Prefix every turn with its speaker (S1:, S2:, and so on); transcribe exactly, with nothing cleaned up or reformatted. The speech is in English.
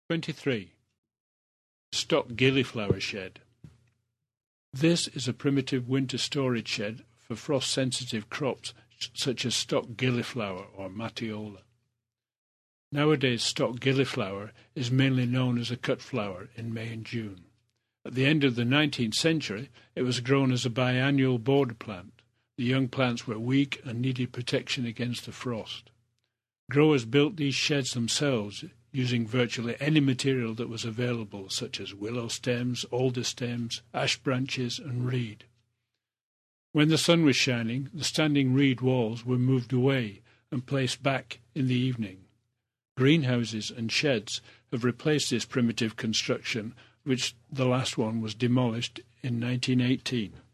S1: twenty-three. Stock gilliflower shed. This is a primitive winter storage shed for frost-sensitive crops such as stock gilliflower or matiola. Nowadays, stock gilliflower is mainly known as a cut flower in May and June. At the end of the nineteenth century, it was grown as a biannual border plant. The young plants were weak and needed protection against the frost. Growers built these sheds themselves using virtually any material that was available, such as willow stems, alder stems, ash branches, and reed. When the sun was shining, the standing reed walls were moved away and placed back in the evening. Greenhouses and sheds have replaced this primitive construction, which the last one was demolished in nineteen eighteen.